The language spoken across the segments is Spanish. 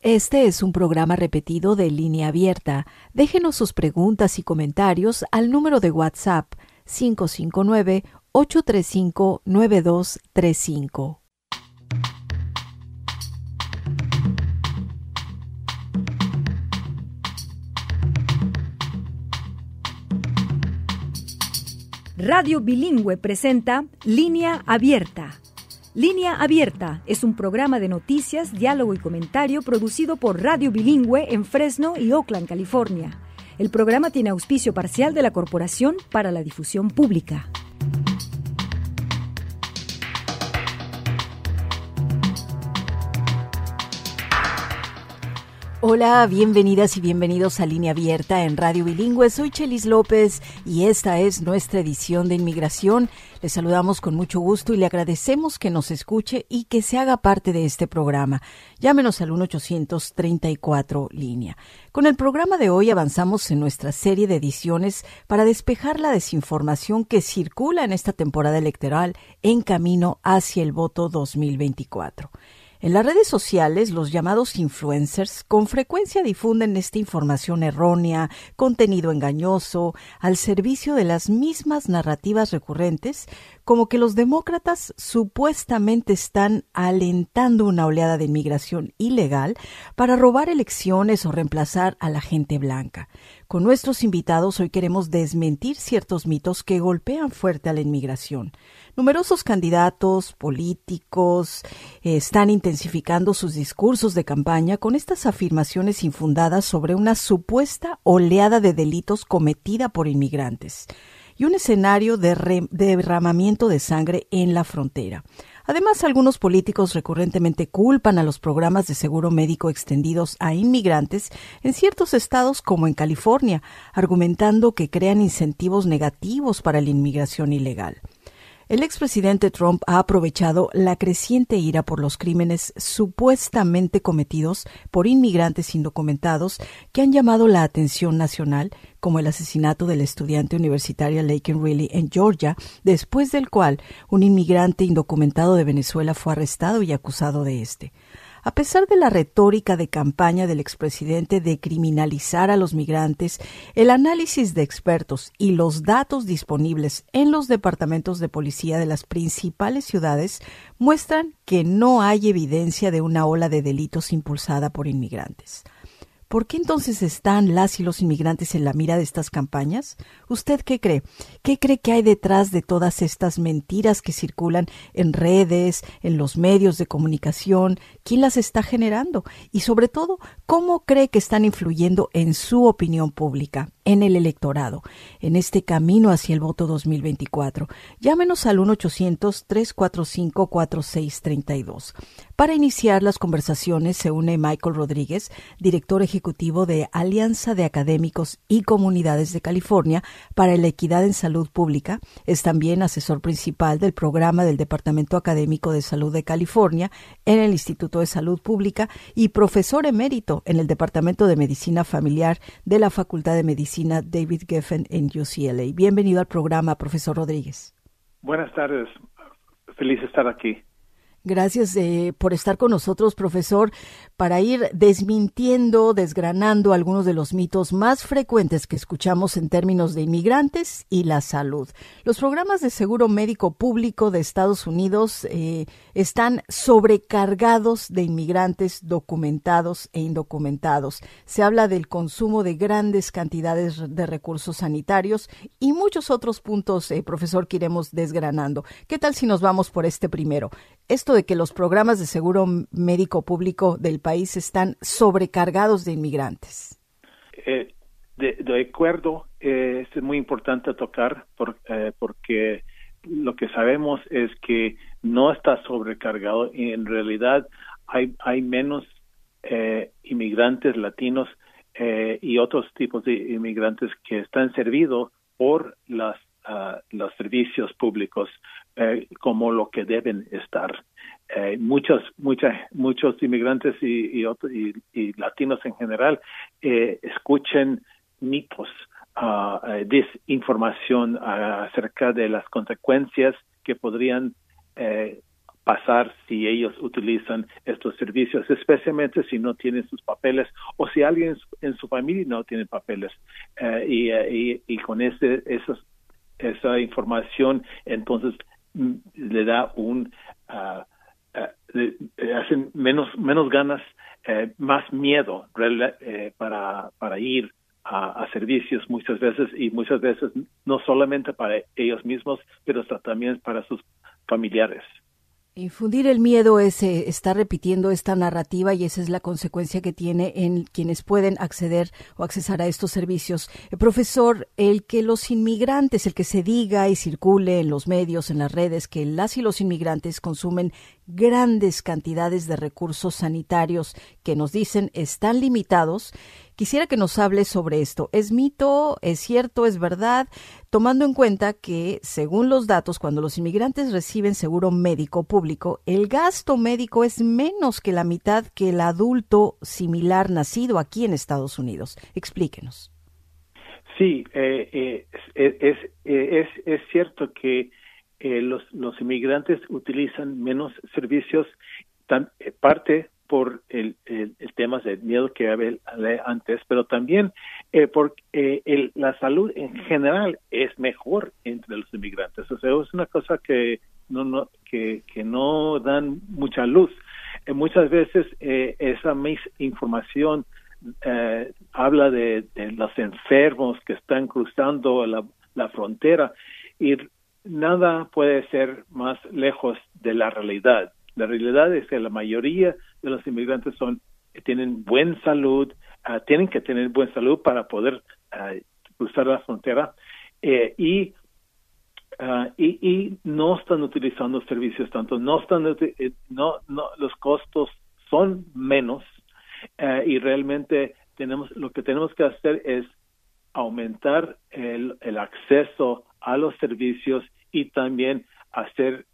Este es un programa repetido de Línea Abierta. Déjenos sus preguntas y comentarios al número de WhatsApp 559-835-9235. Radio Bilingüe presenta Línea Abierta. Línea Abierta es un programa de noticias, diálogo y comentario producido por Radio Bilingüe en Fresno y Oakland, California. El programa tiene auspicio parcial de la Corporación para la Difusión Pública. Hola, bienvenidas y bienvenidos a Línea Abierta en Radio Bilingüe. Soy Chelis López y esta es nuestra edición de Inmigración. Les saludamos con mucho gusto y le agradecemos que nos escuche y que se haga parte de este programa. Llámenos al 1-800-34-LÍNEA. Con el programa de hoy avanzamos en nuestra serie de ediciones para despejar la desinformación que circula en esta temporada electoral en camino hacia el voto 2024. En las redes sociales, los llamados influencers con frecuencia difunden esta información errónea, contenido engañoso, al servicio de las mismas narrativas recurrentes, como que los demócratas supuestamente están alentando una oleada de inmigración ilegal para robar elecciones o reemplazar a la gente blanca. Con nuestros invitados hoy queremos desmentir ciertos mitos que golpean fuerte a la inmigración. Numerosos candidatos políticos están intensificando sus discursos de campaña con estas afirmaciones infundadas sobre una supuesta oleada de delitos cometida por inmigrantes y un escenario de derramamiento de sangre en la frontera. Además, algunos políticos recurrentemente culpan a los programas de seguro médico extendidos a inmigrantes en ciertos estados como en California, argumentando que crean incentivos negativos para la inmigración ilegal. El expresidente Trump ha aprovechado la creciente ira por los crímenes supuestamente cometidos por inmigrantes indocumentados que han llamado la atención nacional, como el asesinato de la estudiante universitaria Laken Riley en Georgia, después del cual un inmigrante indocumentado de Venezuela fue arrestado y acusado de este. A pesar de la retórica de campaña del expresidente de criminalizar a los migrantes, el análisis de expertos y los datos disponibles en los departamentos de policía de las principales ciudades muestran que no hay evidencia de una ola de delitos impulsada por inmigrantes. ¿Por qué entonces están las y los inmigrantes en la mira de estas campañas? ¿Usted qué cree? ¿Qué cree que hay detrás de todas estas mentiras que circulan en redes, en los medios de comunicación? ¿Quién las está generando? Y sobre todo, ¿cómo cree que están influyendo en su opinión pública, en el electorado, en este camino hacia el voto 2024? Llámenos al 1-800-345-4632. Para iniciar las conversaciones se une Michael Rodríguez, director ejecutivo de Alianza de Académicos y Comunidades de California para la Equidad en Salud Pública. Es también asesor principal del programa del Departamento Académico de Salud de California en el Instituto de Salud Pública y profesor emérito en el Departamento de Medicina Familiar de la Facultad de Medicina David Geffen en UCLA. Bienvenido al programa, profesor Rodríguez. Buenas tardes. Feliz de estar aquí. Gracias por estar con nosotros, profesor, para ir desmintiendo, desgranando algunos de los mitos más frecuentes que escuchamos en términos de inmigrantes y la salud. Los programas de seguro médico público de Estados Unidos están sobrecargados de inmigrantes documentados e indocumentados. Se habla del consumo de grandes cantidades de recursos sanitarios y muchos otros puntos, profesor, que iremos desgranando. ¿Qué tal si nos vamos por este primero? Esto de que los programas de seguro médico público del país están sobrecargados de inmigrantes. De acuerdo, es muy importante tocar porque lo que sabemos es que no está sobrecargado y en realidad hay menos inmigrantes latinos y otros tipos de inmigrantes que están servidos por los servicios públicos como lo que deben estar. Muchos inmigrantes y latinos en general escuchan mitos, desinformación acerca de las consecuencias que podrían pasar si ellos utilizan estos servicios, especialmente si no tienen sus papeles o si alguien en su familia no tiene papeles. Y con esa información, entonces le da hacen menos ganas, más miedo para ir a servicios muchas veces no solamente para ellos mismos, pero también para sus familiares. Infundir el miedo está repitiendo esta narrativa y esa es la consecuencia que tiene en quienes pueden acceder o accesar a estos servicios. Profesor, el que los inmigrantes, el que se diga y circule en los medios, en las redes, que las y los inmigrantes consumen grandes cantidades de recursos sanitarios que nos dicen están limitados. Quisiera que nos hable sobre esto. ¿Es mito? ¿Es cierto? ¿Es verdad? Tomando en cuenta que, según los datos, cuando los inmigrantes reciben seguro médico público, el gasto médico es menos que la mitad que el adulto similar nacido aquí en Estados Unidos. Explíquenos. Sí, es cierto que los inmigrantes utilizan menos servicios, parte por el tema del miedo que hablé antes, pero también porque la salud en general es mejor entre los inmigrantes. O sea, es una cosa que no dan mucha luz. Muchas veces esa información habla de los enfermos que están cruzando la frontera y nada puede ser más lejos de la realidad. La realidad es que la mayoría de los inmigrantes tienen buena salud, tienen que tener buena salud para poder cruzar la frontera y no están utilizando servicios tanto, los costos son menos y realmente lo que tenemos que hacer es aumentar el acceso a los servicios y también hacer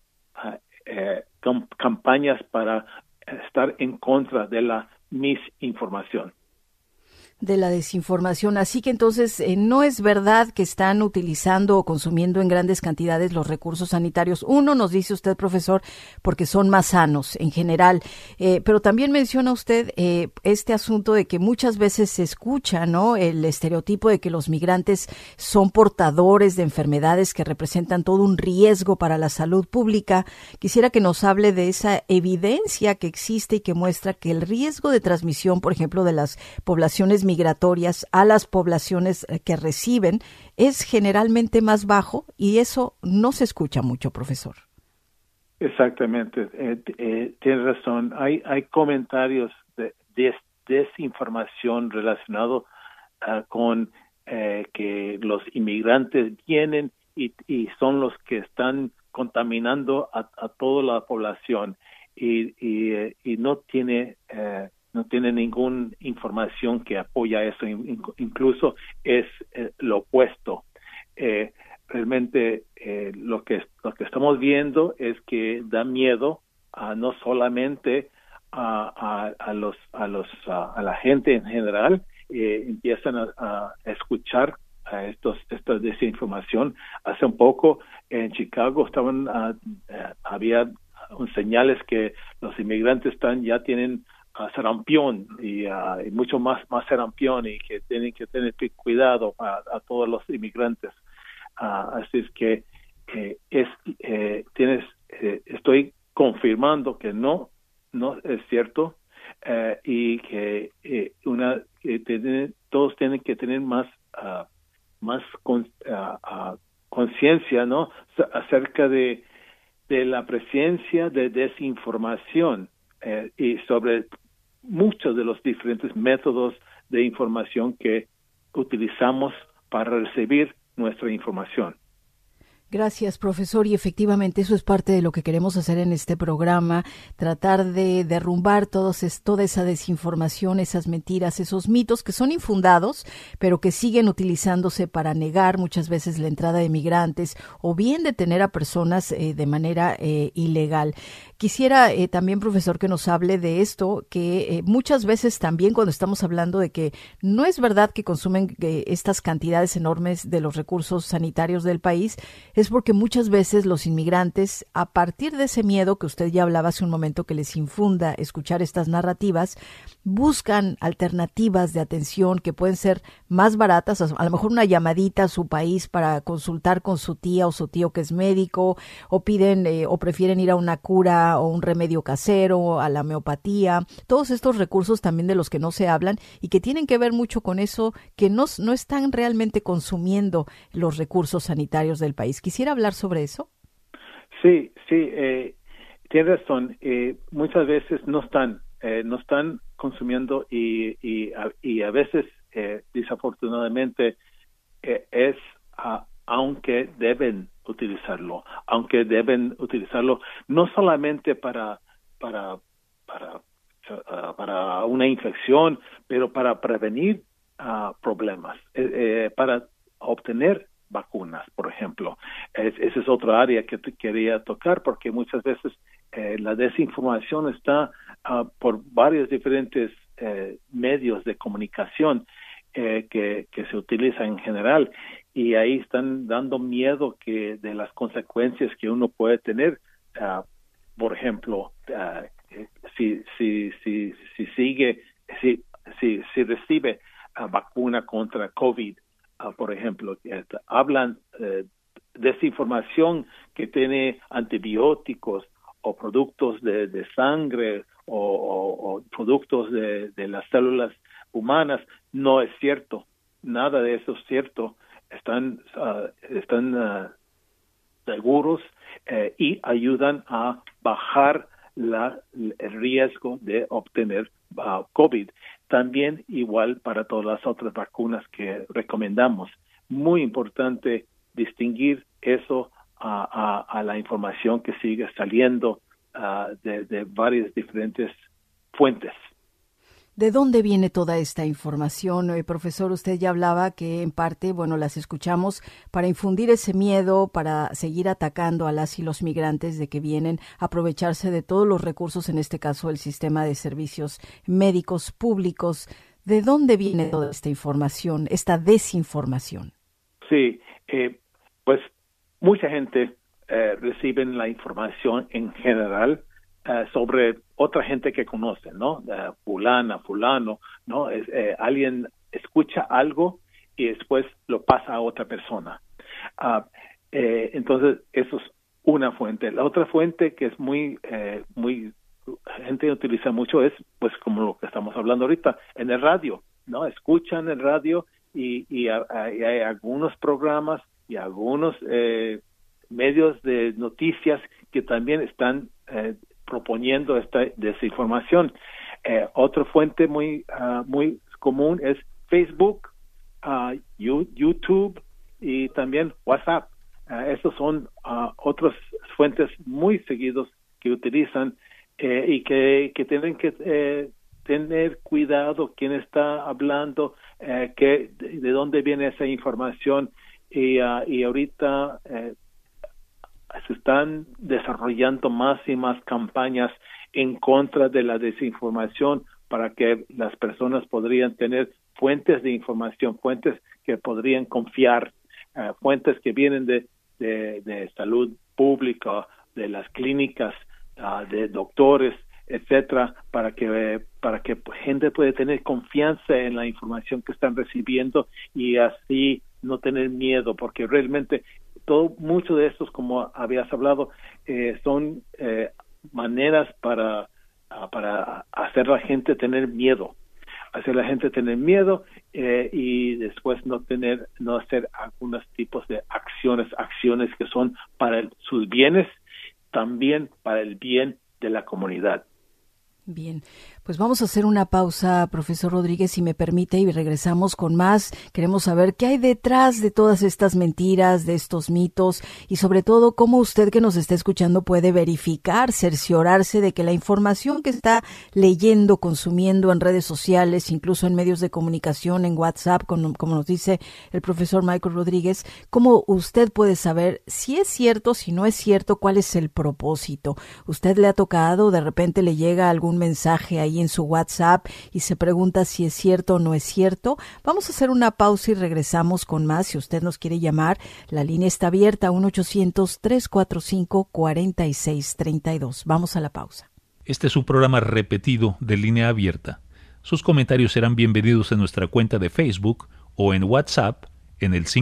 campañas para estar en contra de la misinformación. De la desinformación. Así que entonces no es verdad que están utilizando o consumiendo en grandes cantidades los recursos sanitarios. Uno, nos dice usted, profesor, porque son más sanos en general. Pero también menciona usted este asunto de que muchas veces se escucha, ¿no?, el estereotipo de que los migrantes son portadores de enfermedades que representan todo un riesgo para la salud pública. Quisiera que nos hable de esa evidencia que existe y que muestra que el riesgo de transmisión, por ejemplo, de las poblaciones migratorias a las poblaciones que reciben es generalmente más bajo y eso no se escucha mucho, profesor. Exactamente, tiene razón. Hay comentarios de desinformación relacionado con que los inmigrantes vienen y son los que están contaminando a toda la población y no tiene ninguna información que apoya eso, incluso es lo opuesto. Realmente lo que estamos viendo es que da miedo no solamente a la gente en general, empiezan a escuchar esta desinformación. Hace un poco en Chicago había señales que los inmigrantes ya tienen sarampión y mucho más sarampión y que tienen que tener cuidado a todos los inmigrantes. Así es que estoy confirmando que no es cierto y que todos tienen que tener más conciencia, ¿no?, acerca de la presencia de desinformación y sobre muchos de los diferentes métodos de información que utilizamos para recibir nuestra información. Gracias, profesor. Y efectivamente eso es parte de lo que queremos hacer en este programa, tratar de derrumbar toda esa desinformación, esas mentiras, esos mitos que son infundados, pero que siguen utilizándose para negar muchas veces la entrada de migrantes o bien detener a personas de manera ilegal. Quisiera también, profesor, que nos hable de esto, que muchas veces también cuando estamos hablando de que no es verdad que consumen estas cantidades enormes de los recursos sanitarios del país, es porque muchas veces los inmigrantes, a partir de ese miedo que usted ya hablaba hace un momento que les infunda escuchar estas narrativas, buscan alternativas de atención que pueden ser más baratas, a lo mejor una llamadita a su país para consultar con su tía o su tío que es médico, o piden o prefieren ir a una cura o un remedio casero, a la homeopatía, todos estos recursos también de los que no se hablan y que tienen que ver mucho con eso, que no están realmente consumiendo los recursos sanitarios del país. ¿Quisiera hablar sobre eso? Sí, tiene razón. Muchas veces no están consumiendo y a veces, desafortunadamente, aunque deben utilizarlo no solamente para una infección, pero para prevenir problemas, para obtener vacunas, por ejemplo. Esa es otra área que quería tocar, porque muchas veces la desinformación está por varios diferentes medios de comunicación que se utilizan en general, y ahí están dando miedo de las consecuencias que uno puede tener. Por ejemplo, si recibe vacuna contra COVID, por ejemplo, hablan desinformación que tiene antibióticos o productos de sangre o productos de las células humanas. No es cierto, nada de eso es cierto. Están seguros y ayudan a bajar el riesgo de obtener COVID. También igual para todas las otras vacunas que recomendamos. Muy importante distinguir eso a la información que sigue saliendo de varias diferentes fuentes. ¿De dónde viene toda esta información? Profesor, usted ya hablaba que en parte, las escuchamos para infundir ese miedo, para seguir atacando a las y los migrantes de que vienen a aprovecharse de todos los recursos, en este caso el sistema de servicios médicos públicos. ¿De dónde viene toda esta información, esta desinformación? Sí, pues mucha gente recibe la información en general sobre otra gente que conocen, ¿no? Fulano, ¿no? Alguien escucha algo y después lo pasa a otra persona. Entonces, eso es una fuente. La otra fuente que es muy gente utiliza mucho es, pues, como lo que estamos hablando ahorita, en el radio, ¿no? Escuchan el radio y hay algunos programas y algunos medios de noticias que también están proponiendo esta desinformación. Otra fuente muy común es Facebook, YouTube y también WhatsApp. Esas son otras fuentes muy seguidos que utilizan y que tienen que tener cuidado quién está hablando, de dónde viene esa información, y ahorita se están desarrollando más y más campañas en contra de la desinformación para que las personas podrían tener fuentes de información, fuentes que podrían confiar, fuentes que vienen de salud pública, de las clínicas, de doctores, etcétera, para que gente pueda tener confianza en la información que están recibiendo y así no tener miedo, porque realmente mucho de estos, como habías hablado, son maneras para hacer a la gente tener miedo, y después no hacer algunos tipos de acciones que son para sus bienes, también para el bien de la comunidad. Bien, pues vamos a hacer una pausa, profesor Rodríguez, si me permite, y regresamos con más. Queremos saber qué hay detrás de todas estas mentiras, de estos mitos, y sobre todo cómo usted que nos está escuchando puede verificar, cerciorarse de que la información que está leyendo, consumiendo en redes sociales, incluso en medios de comunicación, en WhatsApp, como nos dice el profesor Michael Rodríguez, cómo usted puede saber si es cierto, si no es cierto, cuál es el propósito. Usted le ha tocado, de repente le llega algún mensaje ahí ahí en su WhatsApp y se pregunta si es cierto o no es cierto. Vamos a hacer una pausa y regresamos con más. Si usted nos quiere llamar, la línea está abierta, 1-800-345-4632. Vamos a la pausa. Este es un programa repetido de Línea Abierta. Sus comentarios serán bienvenidos en nuestra cuenta de Facebook o en WhatsApp en el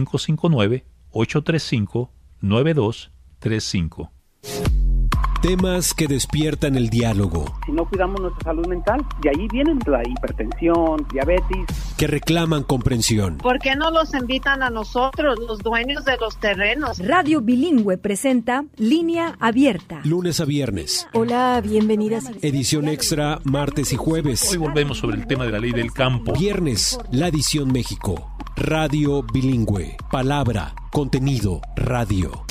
559-835-9235. Temas que despiertan el diálogo. Si no cuidamos nuestra salud mental, de ahí vienen la hipertensión, diabetes. Que reclaman comprensión. ¿Por qué no los invitan a nosotros, los dueños de los terrenos? Radio Bilingüe presenta Línea Abierta. Lunes a viernes. Hola, bienvenidas. Edición extra martes y jueves. Hoy volvemos sobre el tema de la ley del campo. Viernes, la edición México. Radio Bilingüe. Palabra, contenido, radio.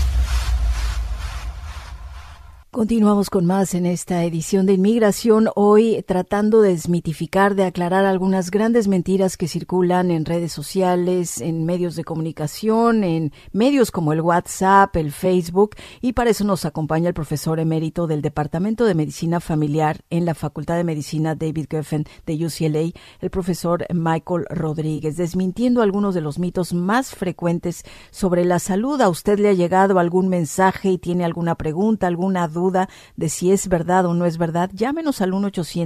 Continuamos con más en esta edición de Inmigración, hoy tratando de desmitificar, de aclarar algunas grandes mentiras que circulan en redes sociales, en medios de comunicación, en medios como el WhatsApp, el Facebook, y para eso nos acompaña el profesor emérito del Departamento de Medicina Familiar en la Facultad de Medicina David Geffen de UCLA, el profesor Michael Rodríguez, desmintiendo algunos de los mitos más frecuentes sobre la salud. ¿A usted le ha llegado algún mensaje y tiene alguna pregunta, alguna duda de si es verdad o no es verdad? Llámenos al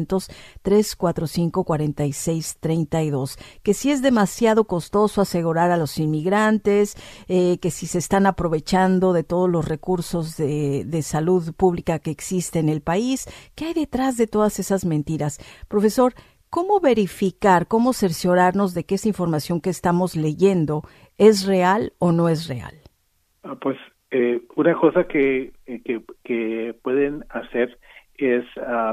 1-800-345-4632. Que si es demasiado costoso asegurar a los inmigrantes, que si se están aprovechando de todos los recursos de salud pública que existe en el país. ¿Qué hay detrás de todas esas mentiras? Profesor, ¿cómo verificar, cómo cerciorarnos de que esa información que estamos leyendo es real o no es real? Una cosa que pueden hacer es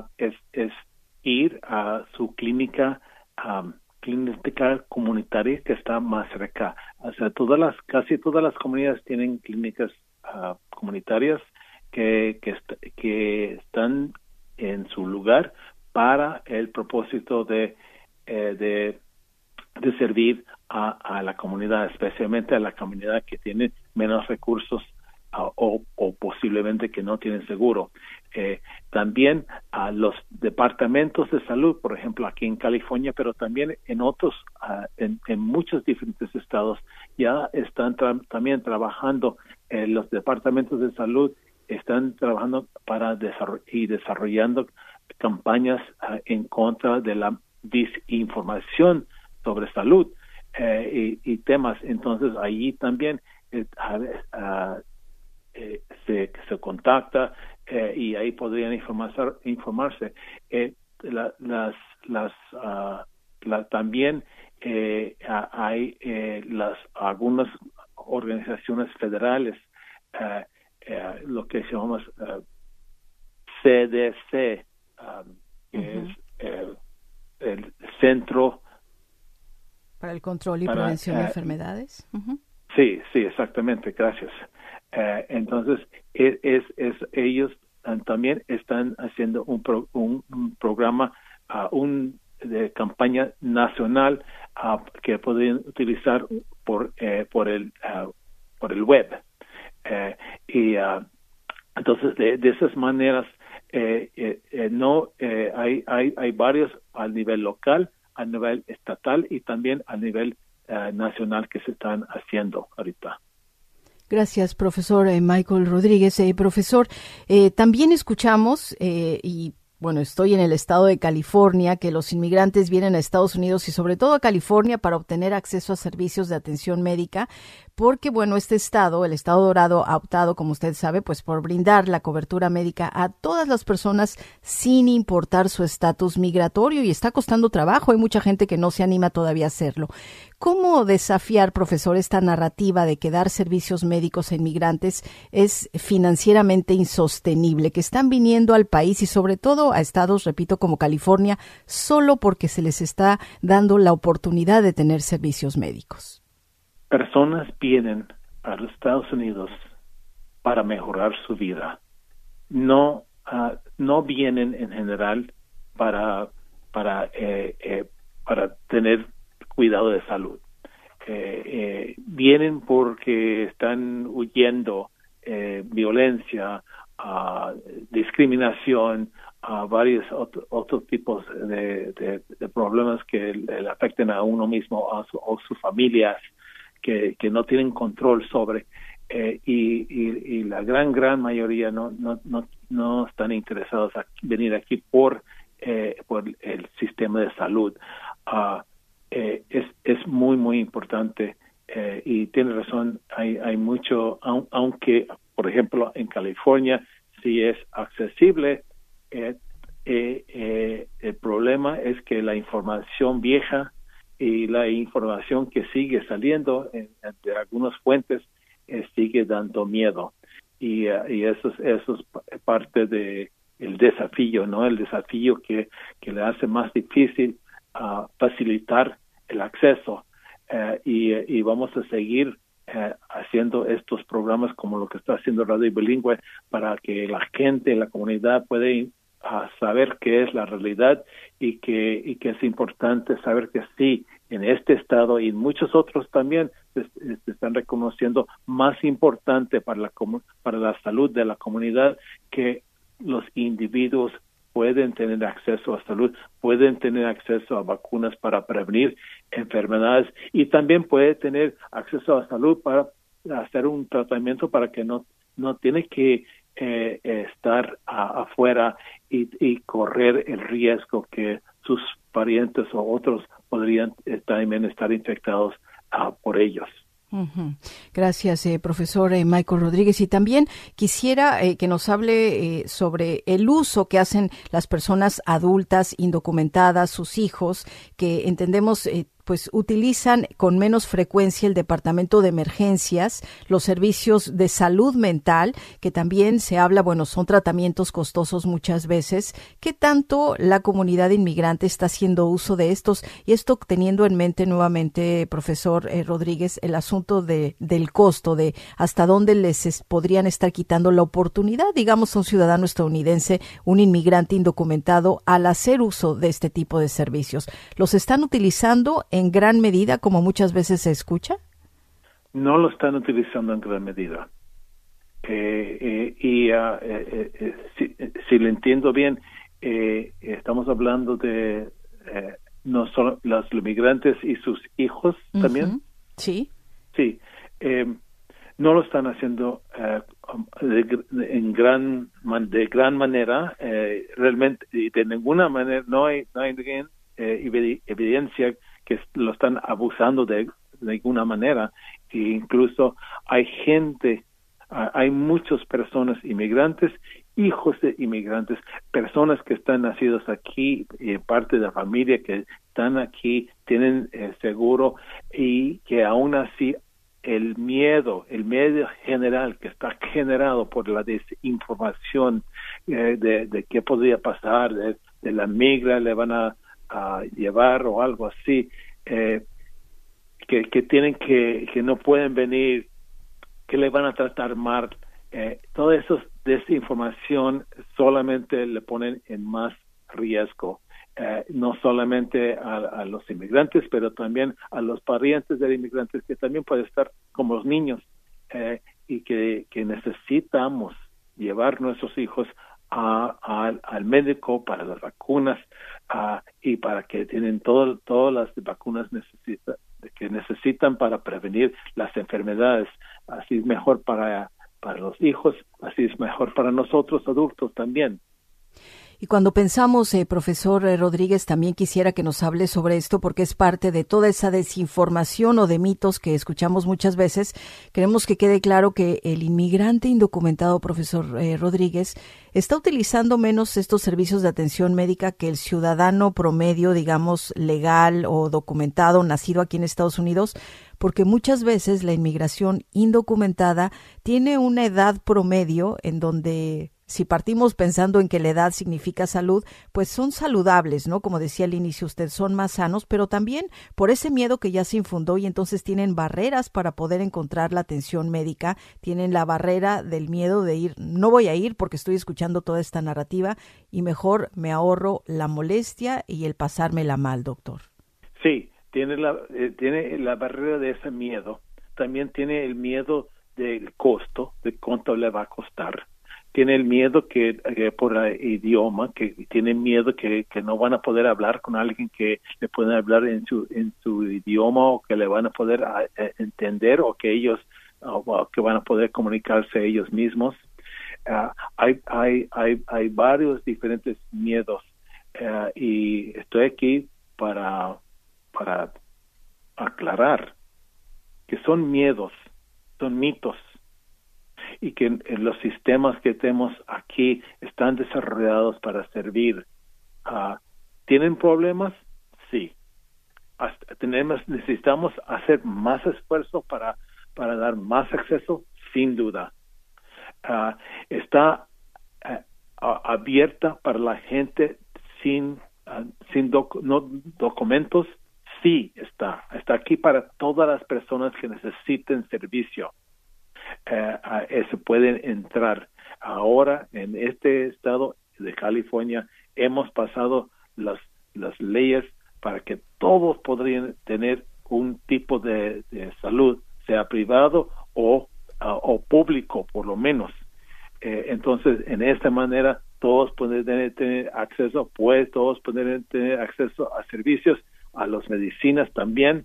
ir a su clínica comunitaria que está más cerca. O sea, casi todas las comunidades tienen clínicas comunitarias que están en su lugar para el propósito de servir a la comunidad, especialmente a la comunidad que tiene menos recursos o posiblemente que no tienen seguro. También a los departamentos de salud, por ejemplo, aquí en California, pero también en otros, en muchos diferentes estados, ya están también trabajando, los departamentos de salud están trabajando para desarrollando campañas en contra de la desinformación sobre salud y temas. Entonces, allí también se contacta y ahí podrían informarse. También hay algunas organizaciones federales, lo que se llama CDC, que es el Centro para el Control y Prevención de Enfermedades. Sí, exactamente, gracias. Entonces, ellos también están haciendo un programa, de campaña nacional que pueden utilizar por el web. Entonces, de esas maneras, hay varios a nivel local, a nivel estatal y también a nivel nacional que se están haciendo ahorita. Gracias, profesor Michael Rodríguez. Profesor, también escuchamos, y bueno, estoy en el estado de California, que los inmigrantes vienen a Estados Unidos y sobre todo a California para obtener acceso a servicios de atención médica, porque bueno, este estado, el estado dorado, ha optado, como usted sabe, pues por brindar la cobertura médica a todas las personas sin importar su estatus migratorio, y está costando trabajo. Hay mucha gente que no se anima todavía a hacerlo. ¿Cómo desafiar, profesor, esta narrativa de que dar servicios médicos a inmigrantes es financieramente insostenible, que están viniendo al país y sobre todo a estados, repito, como California, solo porque se les está dando la oportunidad de tener servicios médicos? Personas vienen a los Estados Unidos para mejorar su vida. No vienen en general para tener cuidado de salud. Vienen porque están huyendo violencia discriminación, varios otros tipos de problemas que le afecten a uno mismo o sus familias que no tienen control sobre, y la gran mayoría no están interesados a venir aquí por el sistema de salud. Es muy importante, y tiene razón, hay mucho, aunque por ejemplo en California sí es accesible, el problema es que la información vieja y la información que sigue saliendo de algunas fuentes sigue dando miedo, y eso es parte de el desafío, ¿no? El desafío que le hace más difícil facilitar el acceso, y vamos a seguir haciendo estos programas como lo que está haciendo Radio Bilingüe para que la gente, la comunidad puede saber qué es la realidad, y que es importante saber que sí, en este estado y en muchos otros también se están reconociendo más importante para la salud de la comunidad que los individuos pueden tener acceso a salud, pueden tener acceso a vacunas para prevenir enfermedades, y también puede tener acceso a salud para hacer un tratamiento para que no tiene que estar afuera y correr el riesgo que sus parientes o otros podrían también estar infectados por ellos. Uh-huh. Gracias, profesor Michael Rodríguez. Y también quisiera que nos hable sobre el uso que hacen las personas adultas indocumentadas, sus hijos, que entendemos pues utilizan con menos frecuencia el departamento de emergencias, los servicios de salud mental, que también se habla, bueno, son tratamientos costosos muchas veces. ¿Qué tanto la comunidad inmigrante está haciendo uso de estos? Y esto teniendo en mente nuevamente, profesor Rodríguez, el asunto del costo, de hasta dónde les podrían estar quitando la oportunidad, digamos, a un ciudadano estadounidense, un inmigrante indocumentado, al hacer uso de este tipo de servicios. ¿Los están utilizando en gran medida, como muchas veces se escucha? No lo están utilizando en gran medida. Si lo entiendo bien, estamos hablando de no solo los inmigrantes y sus hijos también. Sí. Sí. No lo están haciendo de gran manera, realmente, y de ninguna manera no hay evidencia que lo están abusando de alguna manera. E incluso hay muchas personas inmigrantes, hijos de inmigrantes, personas que están nacidos aquí, parte de la familia que están aquí, tienen seguro, y que aún así el miedo general que está generado por la desinformación de qué podría pasar, de la migra le van a llevar o algo así, que tienen que no pueden venir, que le van a tratar mal, toda esa desinformación solamente le ponen en más riesgo, no solamente a los inmigrantes, pero también a los parientes de inmigrantes, que también puede estar como los niños, y que necesitamos llevar nuestros hijos al médico para las vacunas, y para que tienen todas las vacunas que necesitan para prevenir las enfermedades. Así es mejor para los hijos, así es mejor para nosotros adultos también. Y cuando pensamos, profesor Rodríguez, también quisiera que nos hable sobre esto, porque es parte de toda esa desinformación o de mitos que escuchamos muchas veces. Queremos que quede claro que el inmigrante indocumentado, profesor Rodríguez, está utilizando menos estos servicios de atención médica que el ciudadano promedio, digamos, legal o documentado, nacido aquí en Estados Unidos, porque muchas veces la inmigración indocumentada tiene una edad promedio en donde, si partimos pensando en que la edad significa salud, pues son saludables, ¿no? Como decía al inicio usted, son más sanos, pero también por ese miedo que ya se infundó, y entonces tienen barreras para poder encontrar la atención médica, tienen la barrera del miedo de ir, no voy a ir porque estoy escuchando toda esta narrativa y mejor me ahorro la molestia y el pasármela mal, doctor. Sí, tiene la barrera de ese miedo, también tiene el miedo del costo, de cuánto le va a costar, tiene el miedo que por el idioma, que tienen miedo que no van a poder hablar con alguien que le pueden hablar en su idioma, o que le van a poder entender, o que ellos o que van a poder comunicarse ellos mismos. Hay varios diferentes miedos, y estoy aquí para aclarar que son miedos, son mitos, y que los sistemas que tenemos aquí están desarrollados para servir. ¿Tienen problemas? Sí. Necesitamos hacer más esfuerzo para dar más acceso, sin duda. Está abierta para la gente sin documentos. Sí, está aquí para todas las personas que necesiten servicio. Se pueden entrar. Ahora, en este estado de California, hemos pasado las leyes para que todos podrían tener un tipo de salud, sea privado o público, por lo menos. Entonces, en esta manera, todos pueden tener acceso, todos pueden tener acceso a servicios, a las medicinas también,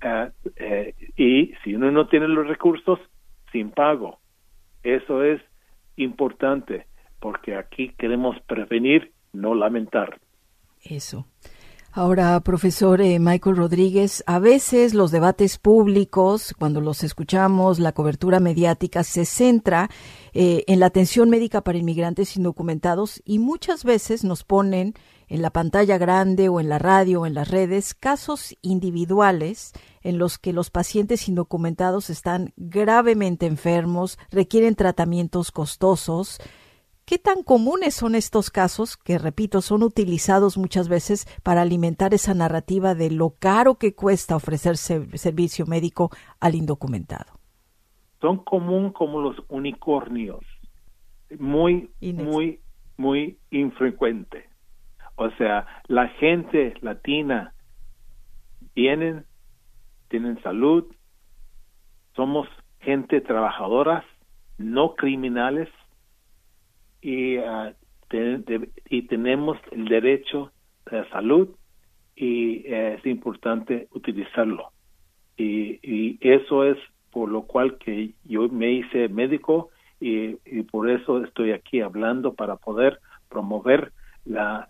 y si uno no tiene los recursos, sin pago. Eso es importante, porque aquí queremos prevenir, no lamentar. Eso. Ahora, profesor Michael Rodríguez, a veces los debates públicos, cuando los escuchamos, la cobertura mediática se centra en la atención médica para inmigrantes indocumentados, y muchas veces nos ponen en la pantalla grande o en la radio o en las redes casos individuales en los que los pacientes indocumentados están gravemente enfermos, requieren tratamientos costosos. ¿Qué tan comunes son estos casos que, repito, son utilizados muchas veces para alimentar esa narrativa de lo caro que cuesta ofrecer servicio médico al indocumentado? Son común como los unicornios, muy infrecuente. O sea, la gente latina tienen salud, somos gente trabajadora, no criminales, y tenemos el derecho a salud, y es importante utilizarlo. Y eso es por lo cual que yo me hice médico, y por eso estoy aquí hablando, para poder promover la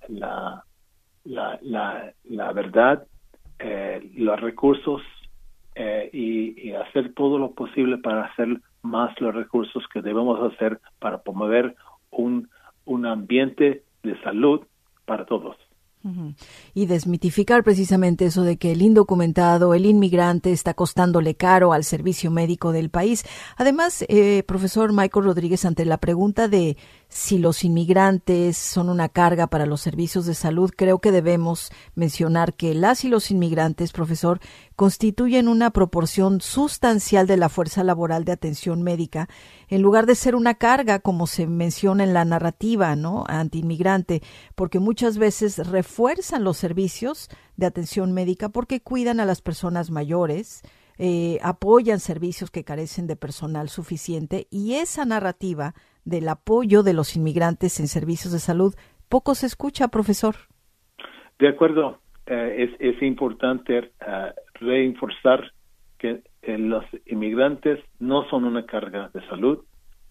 verdad, los recursos, y hacer todo lo posible para hacer más los recursos que debemos hacer para promover un ambiente de salud para todos. Uh-huh. Y desmitificar precisamente eso de que el indocumentado, el inmigrante, está costándole caro al servicio médico del país. Además, profesor Michael Rodríguez, ante la pregunta de si los inmigrantes son una carga para los servicios de salud, creo que debemos mencionar que las y los inmigrantes, profesor, constituyen una proporción sustancial de la fuerza laboral de atención médica, en lugar de ser una carga, como se menciona en la narrativa, ¿no?, antiinmigrante, porque muchas veces refuerzan los servicios de atención médica porque cuidan a las personas mayores, apoyan servicios que carecen de personal suficiente, y esa narrativa del apoyo de los inmigrantes en servicios de salud poco se escucha, profesor. De acuerdo. Es importante reforzar que los inmigrantes no son una carga de salud.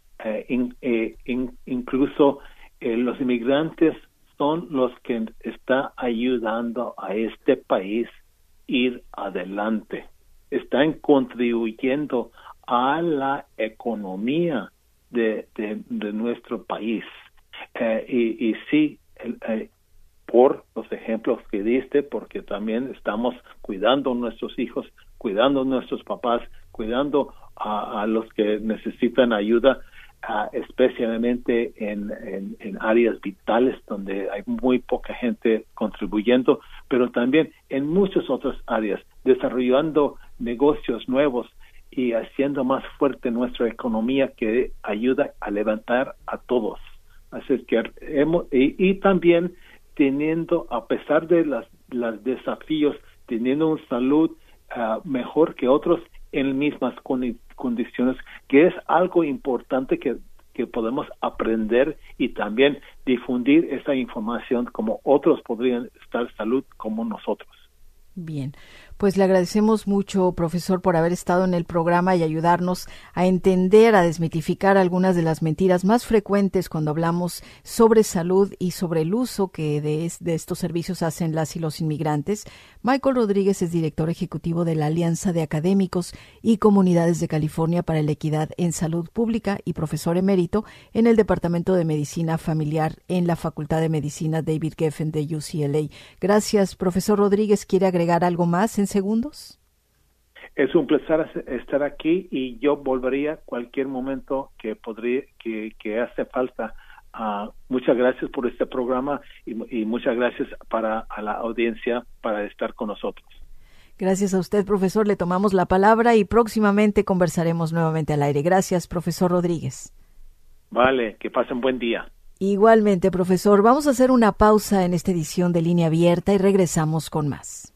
Incluso los inmigrantes son los que están ayudando a este país ir adelante. Están contribuyendo a la economía de nuestro país. Y sí, por los ejemplos que diste, porque también estamos cuidando a nuestros hijos, cuidando a nuestros papás, cuidando a los que necesitan ayuda, especialmente en áreas vitales donde hay muy poca gente contribuyendo, pero también en muchas otras áreas, desarrollando negocios nuevos y haciendo más fuerte nuestra economía, que ayuda a levantar a todos. Así es que y también teniendo, a pesar de los desafíos, teniendo una salud mejor que otros en mismas condiciones, que es algo importante que que podemos aprender y también difundir esa información como otros podrían estar salud como nosotros. Bien, pues le agradecemos mucho, profesor, por haber estado en el programa y ayudarnos a entender, a desmitificar algunas de las mentiras más frecuentes cuando hablamos sobre salud y sobre el uso que de estos servicios hacen las y los inmigrantes. Michael Rodríguez es director ejecutivo de la Alianza de Académicos y Comunidades de California para la Equidad en Salud Pública y profesor emérito en el Departamento de Medicina Familiar en la Facultad de Medicina David Geffen de UCLA. Gracias, profesor Rodríguez. ¿Quiere agregar algo más en segundos? Es un placer estar aquí y yo volvería cualquier momento que hace falta. Muchas gracias por este programa y muchas gracias a la audiencia para estar con nosotros. Gracias a usted, profesor. Le tomamos la palabra y próximamente conversaremos nuevamente al aire. Gracias, profesor Rodríguez. Vale, que pasen buen día. Igualmente, profesor. Vamos a hacer una pausa en esta edición de Línea Abierta y regresamos con más.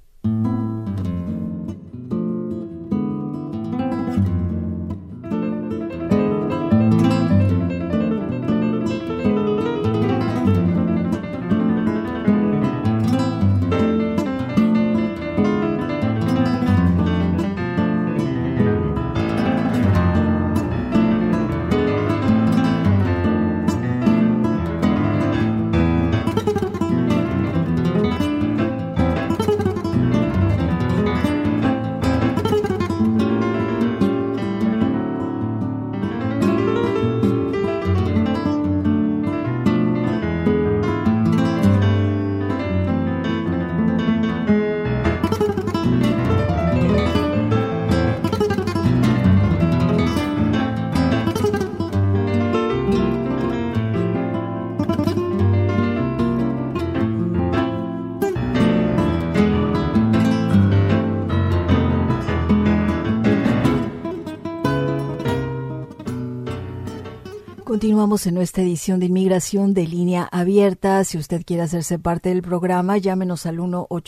Continuamos en nuestra edición de Inmigración de Línea Abierta. Si usted quiere hacerse parte del programa, llámenos al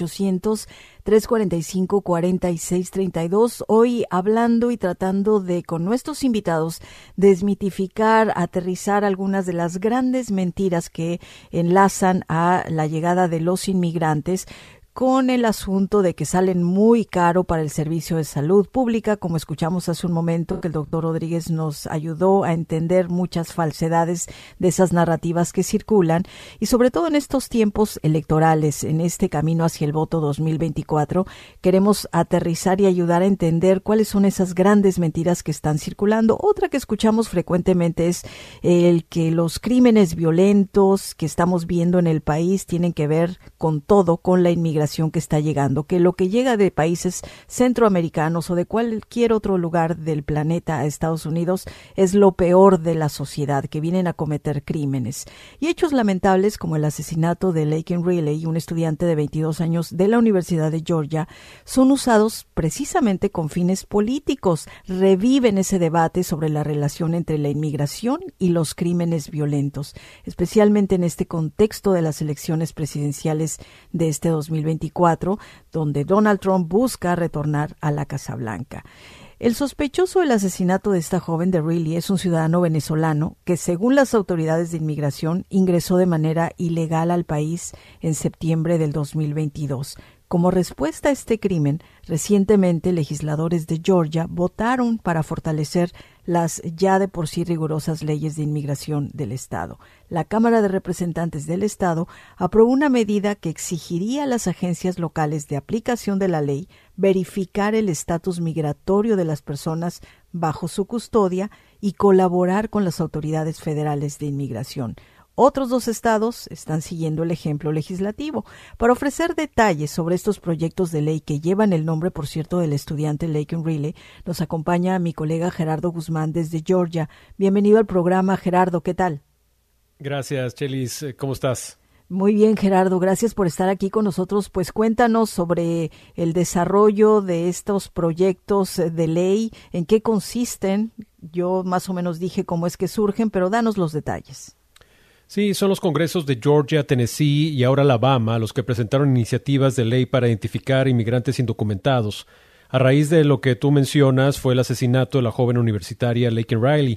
1-800-345-4632. Hoy hablando y tratando de, con nuestros invitados, desmitificar, aterrizar algunas de las grandes mentiras que enlazan a la llegada de los inmigrantes con el asunto de que salen muy caro para el servicio de salud pública, como escuchamos hace un momento que el doctor Rodríguez nos ayudó a entender muchas falsedades de esas narrativas que circulan, y sobre todo en estos tiempos electorales, en este camino hacia el voto 2024, queremos aterrizar y ayudar a entender cuáles son esas grandes mentiras que están circulando. Otra que escuchamos frecuentemente es el que los crímenes violentos que estamos viendo en el país tienen que ver con todo, con la inmigración que está llegando, que lo que llega de países centroamericanos o de cualquier otro lugar del planeta a Estados Unidos es lo peor de la sociedad, que vienen a cometer crímenes. Y hechos lamentables como el asesinato de Laken Riley, un estudiante de 22 años de la Universidad de Georgia, son usados precisamente con fines políticos. Reviven ese debate sobre la relación entre la inmigración y los crímenes violentos, especialmente en este contexto de las elecciones presidenciales de este 2024, donde Donald Trump busca retornar a la Casa Blanca. El sospechoso del asesinato de esta joven de Riley es un ciudadano venezolano que, según las autoridades de inmigración, ingresó de manera ilegal al país en septiembre del 2022. Como respuesta a este crimen, recientemente legisladores de Georgia votaron para fortalecer las ya de por sí rigurosas leyes de inmigración del Estado. La Cámara de Representantes del Estado aprobó una medida que exigiría a las agencias locales de aplicación de la ley verificar el estatus migratorio de las personas bajo su custodia y colaborar con las autoridades federales de inmigración. Otros 2 estados están siguiendo el ejemplo legislativo. Para ofrecer detalles sobre estos proyectos de ley que llevan el nombre, por cierto, del estudiante Laken Riley, nos acompaña mi colega Gerardo Guzmán desde Georgia. Bienvenido al programa, Gerardo. ¿Qué tal? Gracias, Chelis. ¿Cómo estás? Muy bien, Gerardo. Gracias por estar aquí con nosotros. Pues cuéntanos sobre el desarrollo de estos proyectos de ley, en qué consisten. Yo más o menos dije cómo es que surgen, pero danos los detalles. Sí, son los congresos de Georgia, Tennessee y ahora Alabama los que presentaron iniciativas de ley para identificar inmigrantes indocumentados. A raíz de lo que tú mencionas fue el asesinato de la joven universitaria Laken Riley.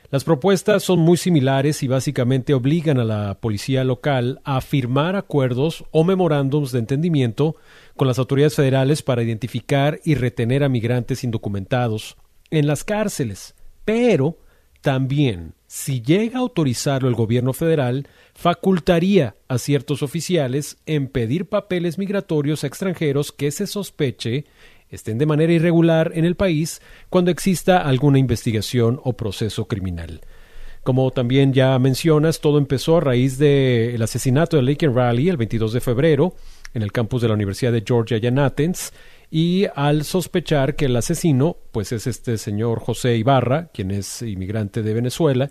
Las propuestas son muy similares y básicamente obligan a la policía local a firmar acuerdos o memorándums de entendimiento con las autoridades federales para identificar y retener a migrantes indocumentados en las cárceles. Pero también, si llega a autorizarlo el gobierno federal, facultaría a ciertos oficiales en pedir papeles migratorios a extranjeros que se sospeche estén de manera irregular en el país cuando exista alguna investigación o proceso criminal. Como también ya mencionas, todo empezó a raíz del asesinato de Laken Riley el 22 de febrero en el campus de la Universidad de Georgia allá en Athens, y al sospechar que el asesino pues es este señor José Ibarra, quien es inmigrante de Venezuela.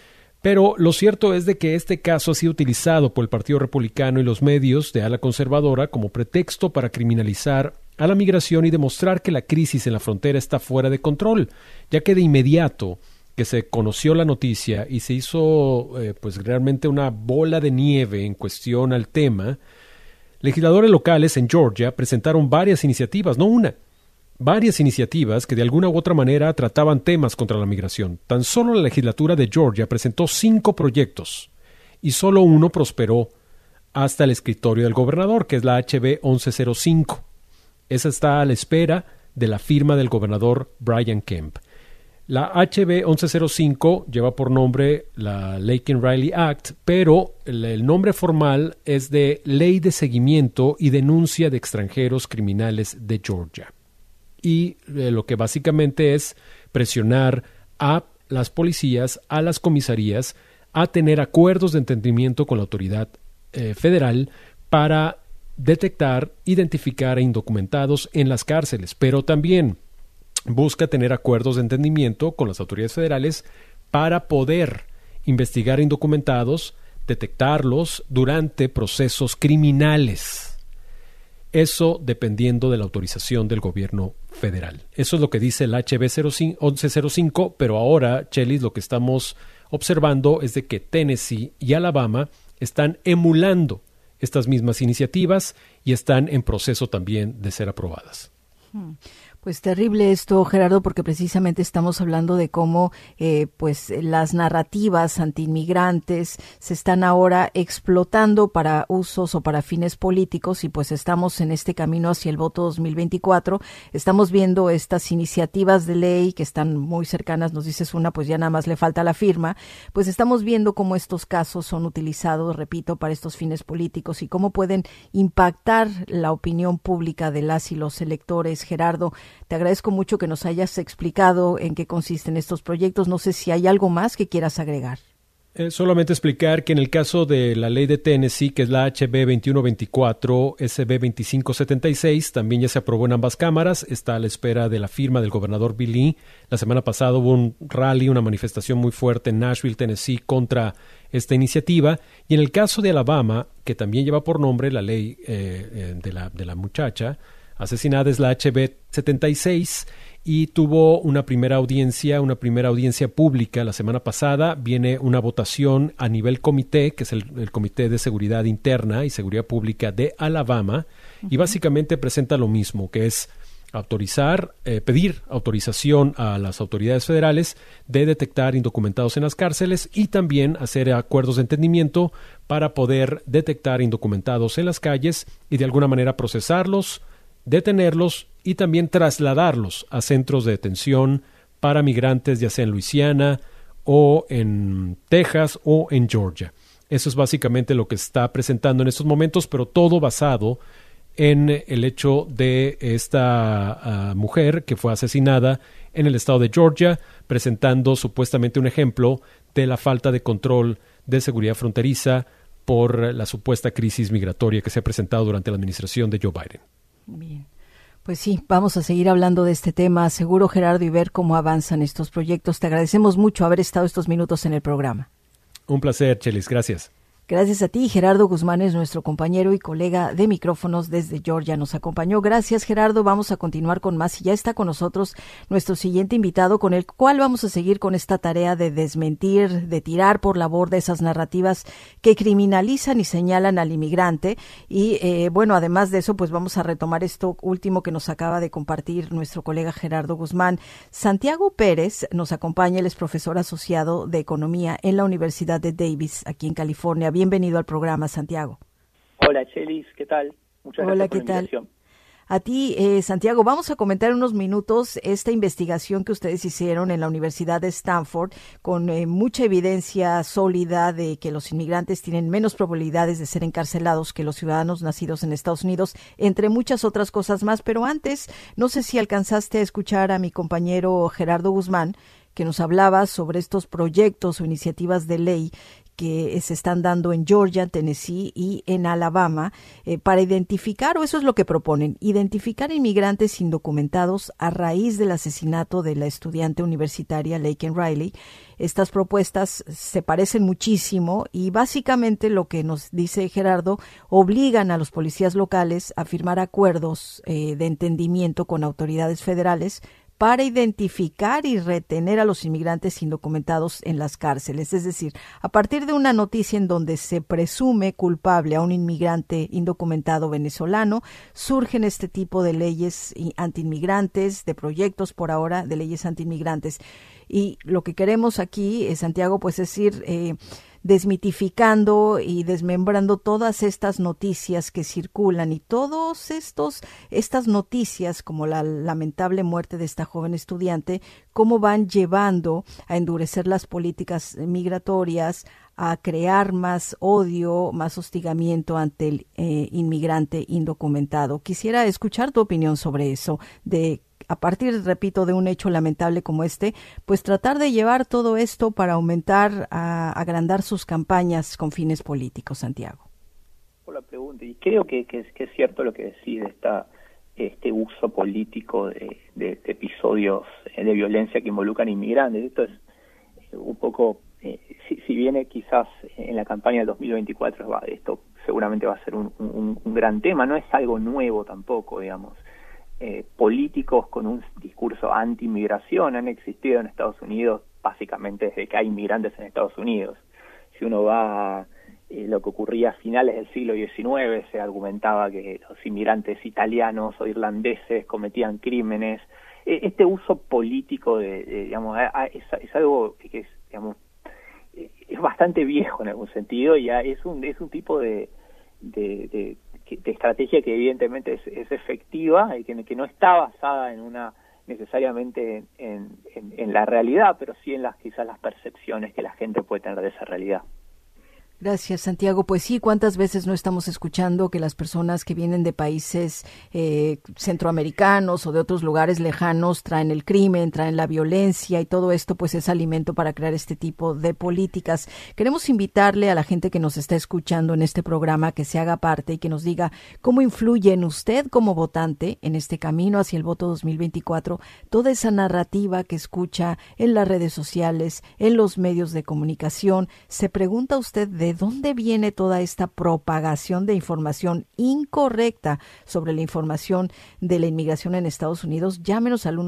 Pero lo cierto es de que este caso ha sido utilizado por el Partido Republicano y los medios de ala conservadora como pretexto para criminalizar a la migración y demostrar que la crisis en la frontera está fuera de control, ya que de inmediato que se conoció la noticia y se hizo pues realmente una bola de nieve en cuestión al tema, legisladores locales en Georgia presentaron varias iniciativas, no una, varias iniciativas que de alguna u otra manera trataban temas contra la migración. Tan solo la legislatura de Georgia presentó 5 proyectos y solo uno prosperó hasta el escritorio del gobernador, que es la HB 1105. Esa está a la espera de la firma del gobernador Brian Kemp. La HB 1105 lleva por nombre la Laken Riley Act, pero el nombre formal es de Ley de Seguimiento y Denuncia de Extranjeros Criminales de Georgia. Y lo que básicamente es presionar a las policías, a las comisarías, a tener acuerdos de entendimiento con la autoridad federal para detectar, identificar a indocumentados en las cárceles, pero también busca tener acuerdos de entendimiento con las autoridades federales para poder investigar indocumentados, detectarlos durante procesos criminales. Eso dependiendo de la autorización del gobierno federal. Eso es lo que dice el HB 1105, pero ahora, Chelis, lo que estamos observando es de que Tennessee y Alabama están emulando estas mismas iniciativas y están en proceso también de ser aprobadas. Pues terrible esto, Gerardo, porque precisamente estamos hablando de cómo pues las narrativas antiinmigrantes se están ahora explotando para usos o para fines políticos, y pues estamos en este camino hacia el voto 2024. Estamos viendo estas iniciativas de ley que están muy cercanas, nos dices una, pues ya nada más le falta la firma. Pues estamos viendo cómo estos casos son utilizados, repito, para estos fines políticos y cómo pueden impactar la opinión pública de las y los electores. Gerardo, te agradezco mucho que nos hayas explicado en qué consisten estos proyectos. No sé si hay algo más que quieras agregar. Solamente explicar que en el caso de la ley de Tennessee, que es la HB 2124, SB 2576, también ya se aprobó en ambas cámaras. Está a la espera de la firma del gobernador Bill Lee. La semana pasada hubo un rally, una manifestación muy fuerte en Nashville, Tennessee, contra esta iniciativa. Y en el caso de Alabama, que también lleva por nombre la ley de la muchacha asesinada, es la HB 76, y tuvo una primera audiencia pública la semana pasada. Viene una votación a nivel comité, que es el Comité de Seguridad Interna y Seguridad Pública de Alabama, y básicamente presenta lo mismo, que es pedir autorización a las autoridades federales de detectar indocumentados en las cárceles y también hacer acuerdos de entendimiento para poder detectar indocumentados en las calles y de alguna manera procesarlos, detenerlos y también trasladarlos a centros de detención para migrantes, ya sea en Luisiana o en Texas o en Georgia. Eso es básicamente lo que está presentando en estos momentos, pero todo basado en el hecho de esta mujer que fue asesinada en el estado de Georgia, presentando supuestamente un ejemplo de la falta de control de seguridad fronteriza por la supuesta crisis migratoria que se ha presentado durante la administración de Joe Biden. Bien. Pues sí, vamos a seguir hablando de este tema, seguro, Gerardo, y ver cómo avanzan estos proyectos. Te agradecemos mucho haber estado estos minutos en el programa. Un placer, Chelis. Gracias. Gracias a ti. Gerardo Guzmán es nuestro compañero y colega de micrófonos desde Georgia. Nos acompañó. Gracias, Gerardo. Vamos a continuar con más y ya está con nosotros nuestro siguiente invitado, con el cual vamos a seguir con esta tarea de desmentir, de tirar por la borda esas narrativas que criminalizan y señalan al inmigrante. Y bueno, además de eso, pues vamos a retomar esto último que nos acaba de compartir nuestro colega Gerardo Guzmán. Santiago Pérez nos acompaña. Él es profesor asociado de Economía en la Universidad de Davis, aquí en California. Bienvenido al programa, Santiago. Hola, Chelis, ¿qué tal? Muchas gracias por la invitación. A ti, Santiago, vamos a comentar en unos minutos esta investigación que ustedes hicieron en la Universidad de Stanford con mucha evidencia sólida de que los inmigrantes tienen menos probabilidades de ser encarcelados que los ciudadanos nacidos en Estados Unidos, entre muchas otras cosas más. Pero antes, no sé si alcanzaste a escuchar a mi compañero Gerardo Guzmán, que nos hablaba sobre estos proyectos o iniciativas de ley que se están dando en Georgia, Tennessee y en Alabama para identificar, o eso es lo que proponen, identificar inmigrantes indocumentados a raíz del asesinato de la estudiante universitaria Laken Riley. Estas propuestas se parecen muchísimo y básicamente lo que nos dice Gerardo, obligan a los policías locales a firmar acuerdos de entendimiento con autoridades federales para identificar y retener a los inmigrantes indocumentados en las cárceles. Es decir, a partir de una noticia en donde se presume culpable a un inmigrante indocumentado venezolano, surgen este tipo de leyes antiinmigrantes, de proyectos por ahora de leyes antiinmigrantes. Y lo que queremos aquí, Santiago, pues es ir desmitificando y desmembrando todas estas noticias que circulan y estas noticias como la lamentable muerte de esta joven estudiante, cómo van llevando a endurecer las políticas migratorias, a crear más odio, más hostigamiento ante el inmigrante indocumentado. Quisiera escuchar tu opinión sobre eso, de a partir, repito, de un hecho lamentable como este, pues tratar de llevar todo esto para aumentar, agrandar sus campañas con fines políticos, Santiago. Por la pregunta, y creo que es cierto lo que decís de este uso político de episodios de violencia que involucran inmigrantes. Esto es un poco, si viene quizás en la campaña del 2024, esto seguramente va a ser un gran tema, no es algo nuevo tampoco, digamos. Políticos con un discurso anti-inmigración han existido en Estados Unidos básicamente desde que hay inmigrantes en Estados Unidos. Si uno va a lo que ocurría a finales del siglo XIX, se argumentaba que los inmigrantes italianos o irlandeses cometían crímenes. Este uso político digamos, es algo que es, digamos, es bastante viejo en algún sentido, y es un tipo de estrategia que evidentemente es efectiva y que no está basada en una necesariamente en la realidad, pero sí en quizás las percepciones que la gente puede tener de esa realidad. Gracias, Santiago. Pues sí, ¿cuántas veces no estamos escuchando que las personas que vienen de países centroamericanos o de otros lugares lejanos traen el crimen, traen la violencia, y todo esto pues es alimento para crear este tipo de políticas? Queremos invitarle a la gente que nos está escuchando en este programa que se haga parte y que nos diga cómo influye en usted como votante en este camino hacia el voto 2024 toda esa narrativa que escucha en las redes sociales, en los medios de comunicación. ¿Se pregunta usted de dónde viene toda esta propagación de información incorrecta sobre la información de la inmigración en Estados Unidos? Llámenos al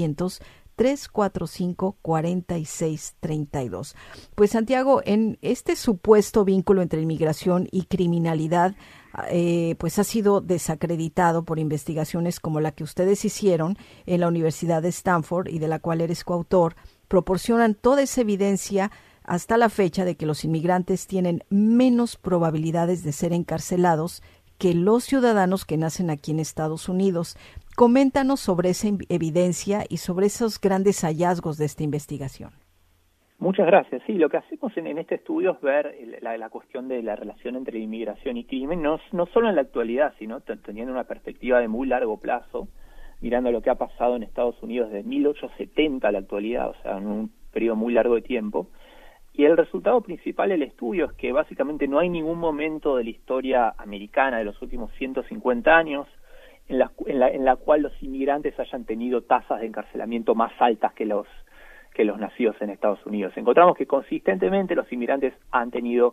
1-800-345-4632. Pues, Santiago, en este supuesto vínculo entre inmigración y criminalidad, pues ha sido desacreditado por investigaciones como la que ustedes hicieron en la Universidad de Stanford y de la cual eres coautor. Proporcionan toda esa evidencia hasta la fecha de que los inmigrantes tienen menos probabilidades de ser encarcelados que los ciudadanos que nacen aquí en Estados Unidos. Coméntanos sobre esa evidencia y sobre esos grandes hallazgos de esta investigación. Muchas gracias. Sí, lo que hacemos en este estudio es ver la cuestión de la relación entre inmigración y crimen, no solo en la actualidad, sino teniendo una perspectiva de muy largo plazo, mirando lo que ha pasado en Estados Unidos desde 1870 a la actualidad, o sea, en un periodo muy largo de tiempo. Y el resultado principal del estudio es que básicamente no hay ningún momento de la historia americana de los últimos 150 años en la cual los inmigrantes hayan tenido tasas de encarcelamiento más altas que los nacidos en Estados Unidos. Encontramos que consistentemente los inmigrantes han tenido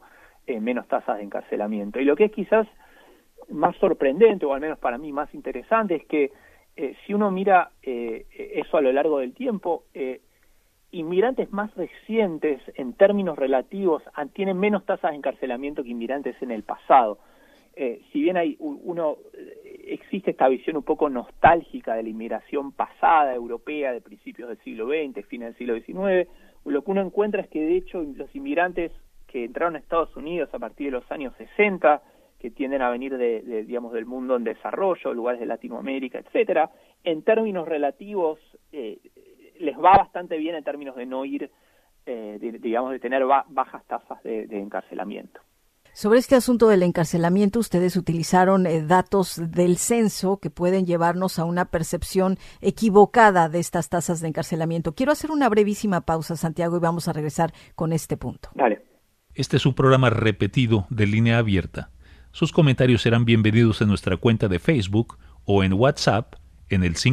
menos tasas de encarcelamiento. Y lo que es quizás más sorprendente, o al menos para mí más interesante, es que si uno mira eso a lo largo del tiempo, inmigrantes más recientes en términos relativos tienen menos tasas de encarcelamiento que inmigrantes en el pasado. Si bien existe esta visión un poco nostálgica de la inmigración pasada europea de principios del siglo XX, fines del siglo XIX, lo que uno encuentra es que de hecho los inmigrantes que entraron a Estados Unidos a partir de los años 60, que tienden a venir digamos, del mundo en desarrollo, lugares de Latinoamérica, etcétera, en términos relativos les va bastante bien en términos de no ir, digamos, de tener bajas tasas de encarcelamiento. Sobre este asunto del encarcelamiento, ustedes utilizaron datos del censo que pueden llevarnos a una percepción equivocada de estas tasas de encarcelamiento. Quiero hacer una brevísima pausa, Santiago, y vamos a regresar con este punto. Dale. Este es un programa repetido de Línea Abierta. Sus comentarios serán bienvenidos en nuestra cuenta de Facebook o en WhatsApp en el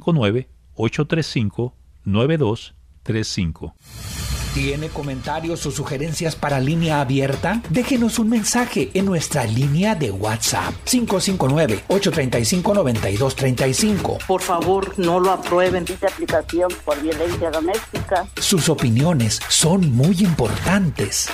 559-835-9235. ¿Tiene comentarios o sugerencias para Línea Abierta? Déjenos un mensaje en nuestra línea de WhatsApp 559-835-9235. Por favor, no lo aprueben. Dicha aplicación por violencia doméstica. Sus opiniones son muy importantes.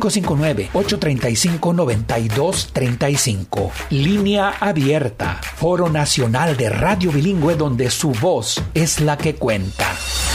559-835-9235. Línea Abierta. Foro Nacional de Radio Bilingüe donde su voz es la que cuenta.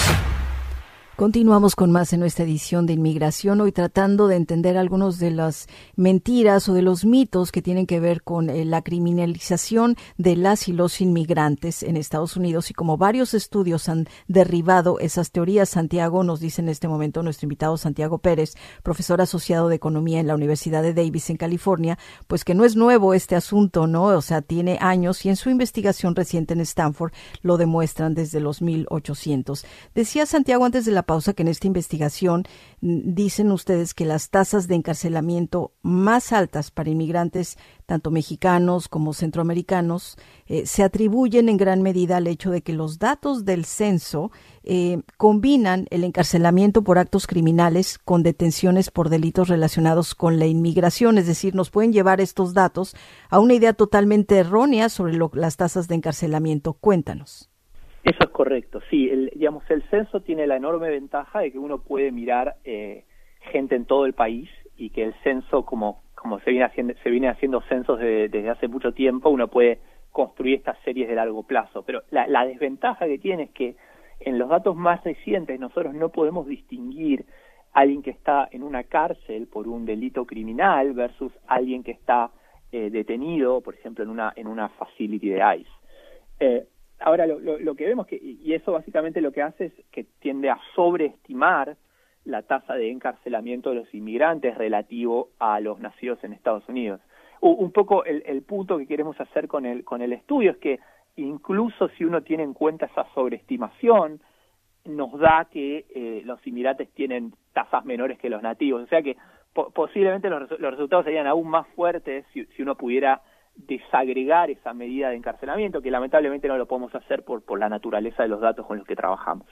Continuamos con más en nuestra edición de Inmigración, hoy tratando de entender algunos de las mentiras o de los mitos que tienen que ver con la criminalización de las y los inmigrantes en Estados Unidos, y como varios estudios han derribado esas teorías. Santiago, nos dice en este momento nuestro invitado Santiago Pérez, profesor asociado de Economía en la Universidad de Davis en California, pues que no es nuevo este asunto, ¿no? O sea, tiene años, y en su investigación reciente en Stanford lo demuestran desde los 1800. Decía Santiago antes de la pausa que en esta investigación dicen ustedes que las tasas de encarcelamiento más altas para inmigrantes, tanto mexicanos como centroamericanos, se atribuyen en gran medida al hecho de que los datos del censo combinan el encarcelamiento por actos criminales con detenciones por delitos relacionados con la inmigración. Es decir, nos pueden llevar estos datos a una idea totalmente errónea sobre las tasas de encarcelamiento. Cuéntanos. Eso es correcto, sí. El censo tiene la enorme ventaja de que uno puede mirar gente en todo el país, y que el censo, como se viene haciendo censos desde hace mucho tiempo, uno puede construir estas series de largo plazo. Pero la desventaja que tiene es que en los datos más recientes nosotros no podemos distinguir a alguien que está en una cárcel por un delito criminal versus alguien que está detenido, por ejemplo, en una facility de ICE. Ahora, lo que vemos, y eso básicamente lo que hace es que tiende a sobreestimar la tasa de encarcelamiento de los inmigrantes relativo a los nacidos en Estados Unidos. Un poco el punto que queremos hacer con el estudio es que incluso si uno tiene en cuenta esa sobreestimación, nos da que los inmigrantes tienen tasas menores que los nativos. O sea que posiblemente los resultados serían aún más fuertes si uno pudiera desagregar esa medida de encarcelamiento, que lamentablemente no lo podemos hacer por la naturaleza de los datos con los que trabajamos.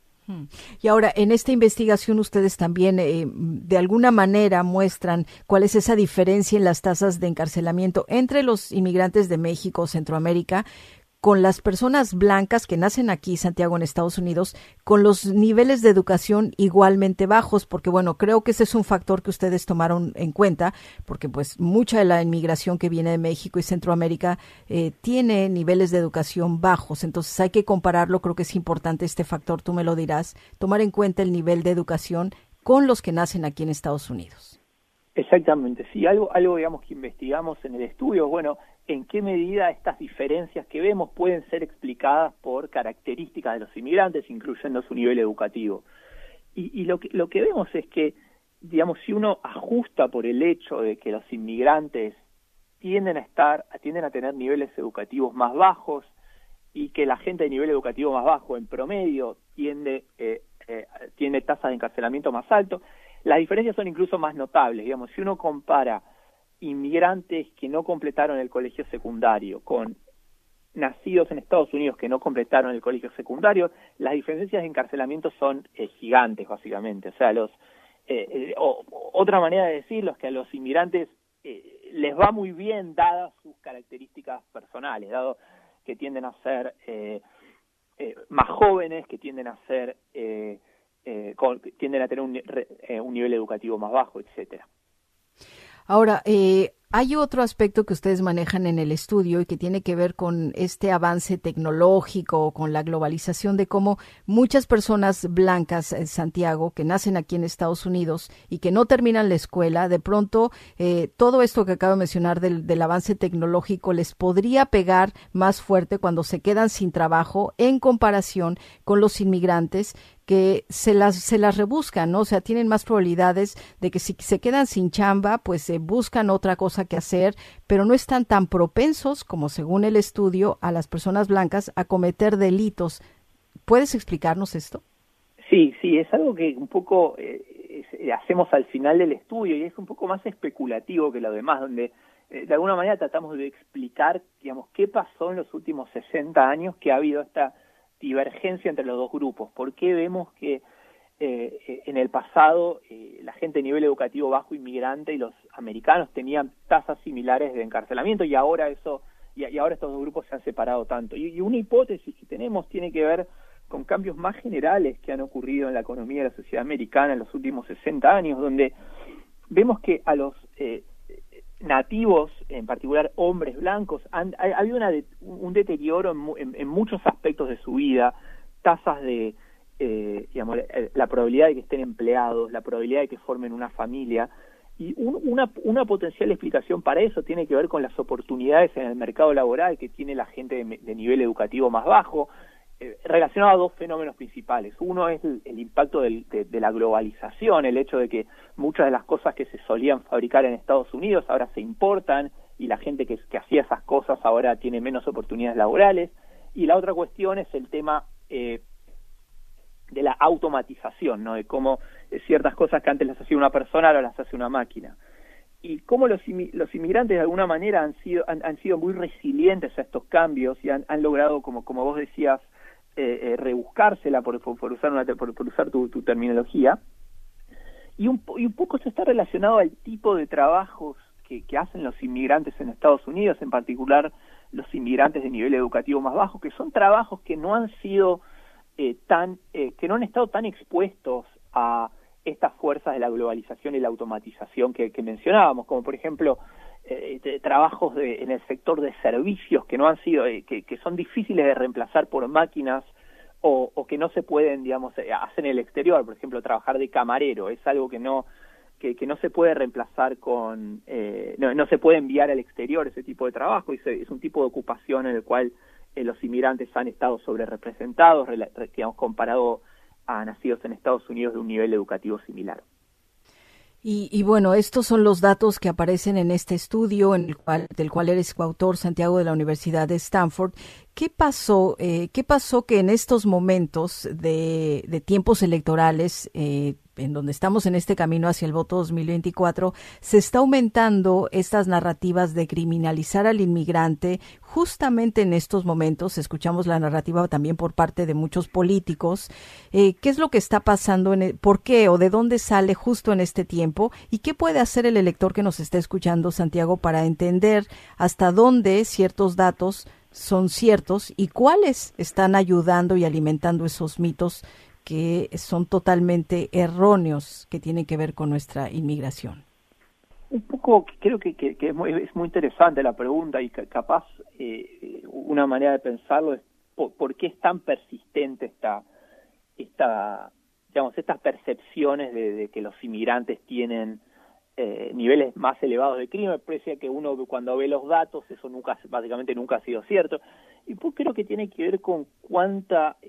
Y ahora, en esta investigación ustedes también de alguna manera muestran cuál es esa diferencia en las tasas de encarcelamiento entre los inmigrantes de México o Centroamérica con las personas blancas que nacen aquí, Santiago, en Estados Unidos, con los niveles de educación igualmente bajos, porque bueno, creo que ese es un factor que ustedes tomaron en cuenta, porque pues mucha de la inmigración que viene de México y Centroamérica tiene niveles de educación bajos, entonces hay que compararlo. Creo que es importante este factor, tú me lo dirás, tomar en cuenta el nivel de educación con los que nacen aquí en Estados Unidos. Exactamente, sí, algo digamos que investigamos en el estudio, bueno, en qué medida estas diferencias que vemos pueden ser explicadas por características de los inmigrantes, incluyendo su nivel educativo. Y lo que vemos es que, digamos, si uno ajusta por el hecho de que los inmigrantes tienden a tener niveles educativos más bajos, y que la gente de nivel educativo más bajo en promedio tiene tasas de encarcelamiento más alto, las diferencias son incluso más notables. Digamos, si uno compara inmigrantes que no completaron el colegio secundario con nacidos en Estados Unidos que no completaron el colegio secundario, las diferencias de encarcelamiento son gigantes, básicamente. O sea, los otra manera de decirlo es que a los inmigrantes les va muy bien dadas sus características personales, dado que tienden a ser más jóvenes, que tienden a ser tienden a tener un nivel educativo más bajo, etcétera. Ahora, hay otro aspecto que ustedes manejan en el estudio y que tiene que ver con este avance tecnológico, con la globalización, de cómo muchas personas blancas en Santiago, que nacen aquí en Estados Unidos y que no terminan la escuela, de pronto todo esto que acabo de mencionar del avance tecnológico les podría pegar más fuerte cuando se quedan sin trabajo en comparación con los inmigrantes que se las rebuscan, ¿no? O sea, tienen más probabilidades de que si se quedan sin chamba, pues buscan otra cosa que hacer, pero no están tan propensos, como según el estudio, a las personas blancas a cometer delitos. ¿Puedes explicarnos esto? Sí, es algo que un poco hacemos al final del estudio y es un poco más especulativo que lo demás, donde de alguna manera tratamos de explicar, digamos, qué pasó en los últimos 60 años que ha habido esta divergencia entre los dos grupos. ¿Por qué vemos que en el pasado la gente de nivel educativo bajo inmigrante y los americanos tenían tasas similares de encarcelamiento y ahora estos dos grupos se han separado tanto? Y una hipótesis que tenemos tiene que ver con cambios más generales que han ocurrido en la economía de la sociedad americana en los últimos 60 años, donde vemos que a los nativos, en particular hombres blancos, ha habido un deterioro en muchos aspectos de su vida, tasas de, digamos, la probabilidad de que estén empleados, la probabilidad de que formen una familia, y una potencial explicación para eso tiene que ver con las oportunidades en el mercado laboral que tiene la gente de nivel educativo más bajo, relacionado a dos fenómenos principales. Uno es el impacto de la globalización, el hecho de que muchas de las cosas que se solían fabricar en Estados Unidos ahora se importan y la gente que hacía esas cosas ahora tiene menos oportunidades laborales. Y la otra cuestión es el tema de la automatización, ¿no? De cómo ciertas cosas que antes las hacía una persona ahora las hace una máquina. Y cómo los inmigrantes de alguna manera han sido muy resilientes a estos cambios y han logrado, como vos decías, rebuscársela por usar tu terminología, y un poco eso está relacionado al tipo de trabajos que hacen los inmigrantes en Estados Unidos, en particular los inmigrantes de nivel educativo más bajo, que son trabajos que no han sido que no han estado tan expuestos a estas fuerzas de la globalización y la automatización que mencionábamos, como por ejemplo trabajos en el sector de servicios que no han sido, que son difíciles de reemplazar por máquinas o que no se pueden, digamos, hacer en el exterior. Por ejemplo, trabajar de camarero es algo que no se puede reemplazar con, no se puede enviar al exterior ese tipo de trabajo, y es un tipo de ocupación en el cual los inmigrantes han estado sobrerepresentados, digamos, comparado a nacidos en Estados Unidos de un nivel educativo similar. Y bueno, estos son los datos que aparecen en este estudio del cual eres coautor, Santiago, de la Universidad de Stanford. ¿Qué pasó que en estos momentos de tiempos electorales, en donde estamos en este camino hacia el voto 2024, se está aumentando estas narrativas de criminalizar al inmigrante? Justamente en estos momentos escuchamos la narrativa también por parte de muchos políticos. ¿Qué es lo que está pasando? ¿Por qué o de dónde sale justo en este tiempo? ¿Y qué puede hacer el elector que nos está escuchando, Santiago, para entender hasta dónde ciertos datos son ciertos y cuáles están ayudando y alimentando esos mitos que son totalmente erróneos, que tienen que ver con nuestra inmigración? Un poco, creo que es muy interesante la pregunta, y capaz una manera de pensarlo es por qué es tan persistente estas percepciones de que los inmigrantes tienen niveles más elevados de crimen. Parece que uno, cuando ve los datos, eso básicamente nunca ha sido cierto. Y pues creo que tiene que ver con cuán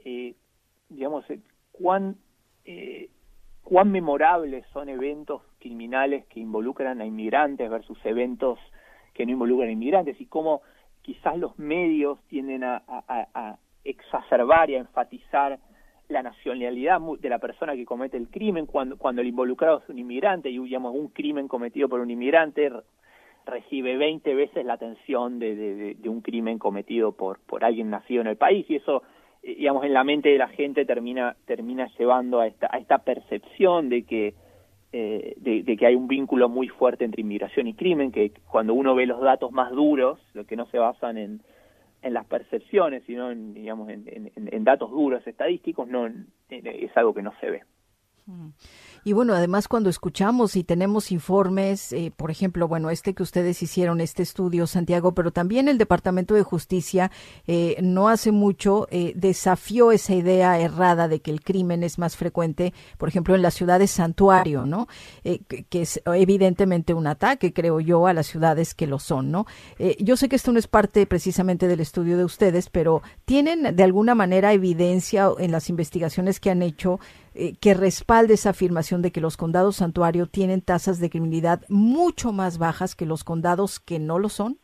memorables son eventos criminales que involucran a inmigrantes versus eventos que no involucran a inmigrantes, y cómo quizás los medios tienden a exacerbar y a enfatizar la nacionalidad de la persona que comete el crimen cuando el involucrado es un inmigrante, y digamos, un crimen cometido por un inmigrante recibe 20 veces la atención de un crimen cometido por alguien nacido en el país, y eso, digamos, en la mente de la gente termina llevando a esta percepción de que de que hay un vínculo muy fuerte entre inmigración y crimen, que cuando uno ve los datos más duros, los que no se basan en las percepciones, sino en datos duros estadísticos, es algo que no se ve. Y bueno, además cuando escuchamos y tenemos informes, por ejemplo, bueno, que ustedes hicieron, este estudio, Santiago, pero también el Departamento de Justicia no hace mucho desafió esa idea errada de que el crimen es más frecuente, por ejemplo, en las ciudades santuario, ¿no? Que es evidentemente un ataque, creo yo, a las ciudades que lo son, ¿no? Yo sé que esto no es parte precisamente del estudio de ustedes, pero ¿tienen de alguna manera evidencia en las investigaciones que han hecho que respalde esa afirmación de que los condados santuario tienen tasas de criminalidad mucho más bajas que los condados que no lo son?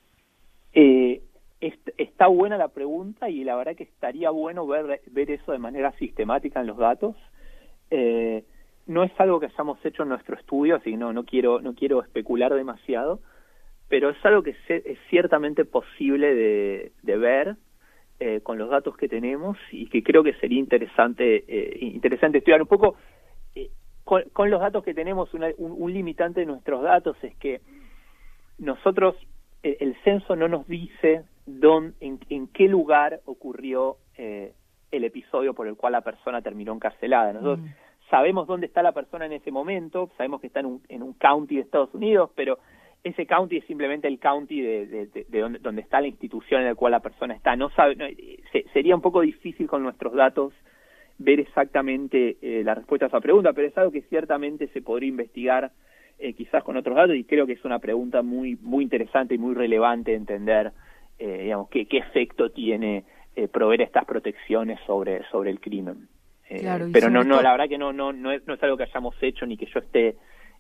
Está buena la pregunta y la verdad que estaría bueno ver eso de manera sistemática en los datos. No es algo que hayamos hecho en nuestro estudio, así que no quiero especular demasiado, pero es algo que es ciertamente posible de ver con los datos que tenemos y que creo que sería interesante estudiar un poco. Con los datos que tenemos, un limitante de nuestros datos es que nosotros, el censo no nos dice en qué lugar ocurrió el episodio por el cual la persona terminó encarcelada. Nosotros sabemos dónde está la persona en ese momento, sabemos que está en un county de Estados Unidos, pero ese county es simplemente el county de donde está la institución en la cual la persona está. Sería un poco difícil con nuestros datos ver exactamente la respuesta a esa pregunta, pero es algo que ciertamente se podría investigar quizás con otros datos, y creo que es una pregunta muy muy interesante y muy relevante entender qué efecto tiene proveer estas protecciones sobre el crimen. Claro, pero la verdad que no es algo que hayamos hecho ni que yo esté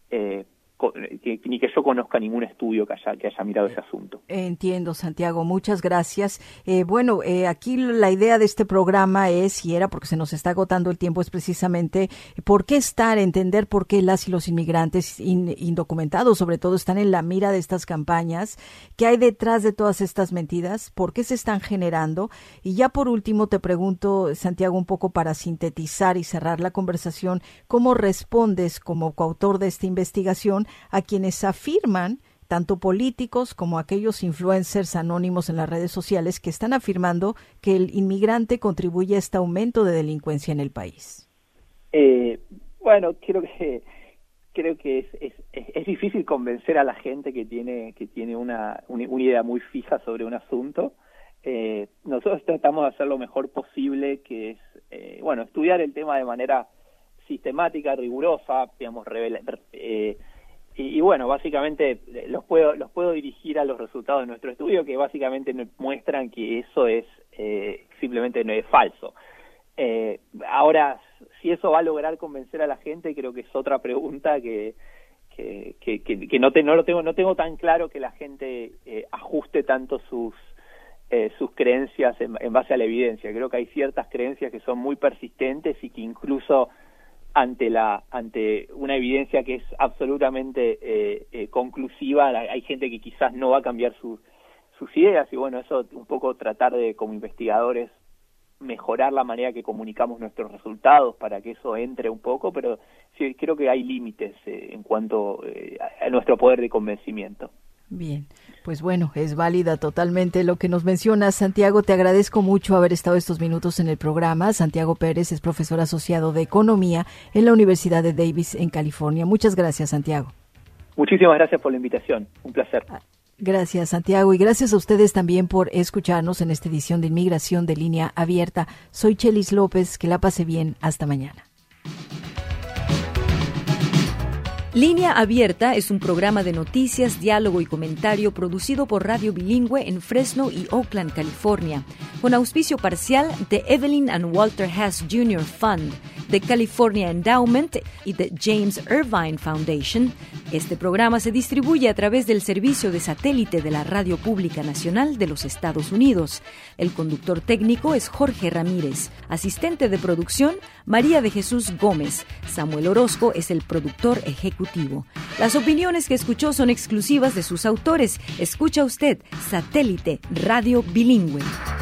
ni que yo conozca ningún estudio que haya mirado ese asunto. Entiendo, Santiago, muchas gracias. Aquí la idea de este programa era porque se nos está agotando el tiempo, es precisamente entender por qué las y los inmigrantes indocumentados, sobre todo, están en la mira de estas campañas, qué hay detrás de todas estas mentiras, por qué se están generando. Y ya por último te pregunto, Santiago, un poco para sintetizar y cerrar la conversación, ¿cómo respondes como coautor de esta investigación a quienes afirman, tanto políticos como aquellos influencers anónimos en las redes sociales, que están afirmando que el inmigrante contribuye a este aumento de delincuencia en el país? Bueno, creo que es difícil convencer a la gente que tiene una idea muy fija sobre un asunto. Nosotros tratamos de hacer lo mejor posible, que es estudiar el tema de manera sistemática, rigurosa, digamos, y básicamente los puedo dirigir a los resultados de nuestro estudio, que básicamente muestran que eso es simplemente no es falso. Ahora, si eso va a lograr convencer a la gente, creo que es otra pregunta que no tengo tan claro que la gente ajuste tanto sus creencias en base a la evidencia. Creo que hay ciertas creencias que son muy persistentes y que incluso ante una evidencia que es absolutamente conclusiva, hay gente que quizás no va a cambiar sus ideas, y eso un poco tratar de, como investigadores, mejorar la manera que comunicamos nuestros resultados para que eso entre un poco, pero sí creo que hay límites en cuanto a nuestro poder de convencimiento. Bien, pues es válida totalmente lo que nos mencionas, Santiago. Te agradezco mucho haber estado estos minutos en el programa. Santiago Pérez es profesor asociado de Economía en la Universidad de Davis en California. Muchas gracias, Santiago. Muchísimas gracias por la invitación. Un placer. Gracias, Santiago, y gracias a ustedes también por escucharnos en esta edición de Inmigración de Línea Abierta. Soy Chelis López, que la pase bien. Hasta mañana. Línea Abierta es un programa de noticias, diálogo y comentario producido por Radio Bilingüe en Fresno y Oakland, California, con auspicio parcial de Evelyn and Walter Hess Jr. Fund, de California Endowment y de James Irvine Foundation. Este programa se distribuye a través del servicio de satélite de la Radio Pública Nacional de los Estados Unidos. El conductor técnico es Jorge Ramírez. Asistente de producción, María de Jesús Gómez. Samuel Orozco es el productor ejecutivo. Las opiniones que escuchó son exclusivas de sus autores. Escucha usted Satélite Radio Bilingüe.